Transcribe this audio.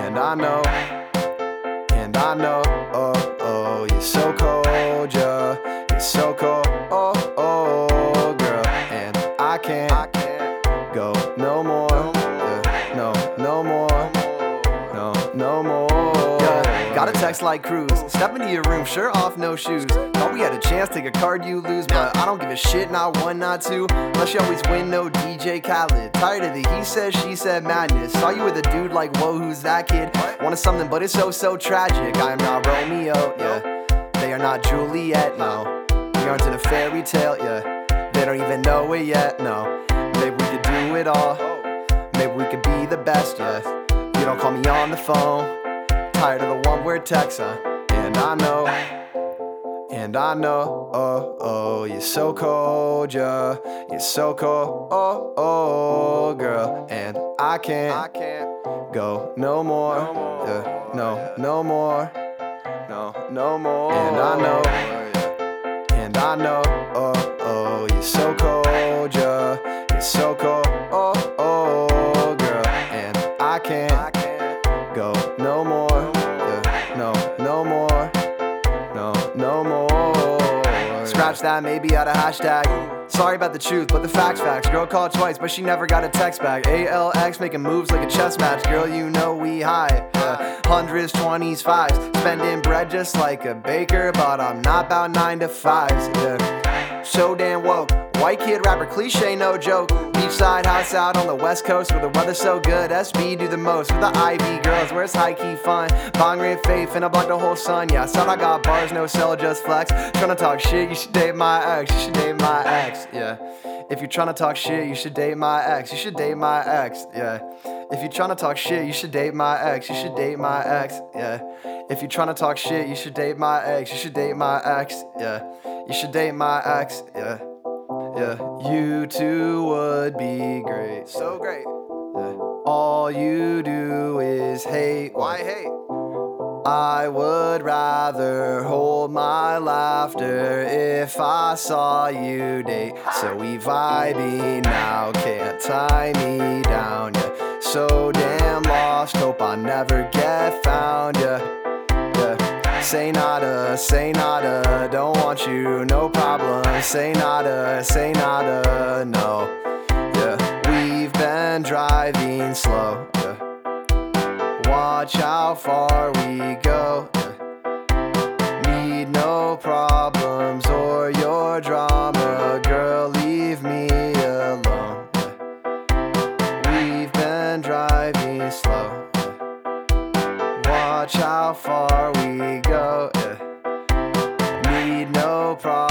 And I know, oh, you're so cold, yeah, you're so cold, oh, girl, and I can't go no more, yeah, no more, no more. Yeah, got a text like Cruz, step into your room, shirt off, no shoes. Thought we had a chance, take a card you lose, but I don't give a shit, not one, not two. Unless you always win, no DJ Khaled. Tired of the he said, she said madness. Saw you with a dude like, whoa, who's that kid? Wanted something, but it's so tragic. I am not Romeo, yeah. They are not Juliet, no. We aren't in a fairy tale, yeah. They don't even know it yet, no. Maybe we could do it all. Maybe we could be the best, yeah. You don't call me on the phone. Tired of the one-word text, huh? And I know, oh, you're so cold, yeah. You're so cold, oh, girl. And I can't go no more, yeah. No more, no more. And I know, oh, you're so cold, yeah. You're so cold, oh, girl. And I can't go no more, yeah. No more, no more. Scratch that, maybe out of hashtag. Sorry about the truth, but the facts. Girl called twice, but she never got a text back. ALX making moves like a chess match. Girl, you know we high, yeah. Hundreds, 20s, 5s. Spending bread just like a baker, but I'm not about 9 to 5s, yeah. So damn woke. White kid rapper cliche, no joke. Beachside house out on the west coast where the weather's so good. SB do the most with the Ivy girls where it's high-key fun. Bong red faith and I block the whole sun. Yeah, I said I got bars, no sell, just flex. Tryna talk shit, you should date my ex. You should date my ex, yeah. If you're tryna talk shit, you should date my ex. You should date my ex, yeah. If you're tryna talk shit, you should date my ex. You should date my ex, yeah. If you're tryna talk shit, you should date my ex. You should date my ex, yeah. You should date my ex, yeah. Yeah, you two would be great, so great. Yeah. All you do is hate. Why hate? I would rather hold my laughter if I saw you date. So we vibing now, can't tie me down. Yeah, so damn lost, hope I never get found. Yeah. Say nada, don't want you, no problem. Say nada, no. Yeah, we've been driving slow. Yeah. Watch how far we go. Yeah. Need no problems or your drama, girl, leave me alone. Yeah. We've been driving slow. Watch how far we go, yeah. Need no problem.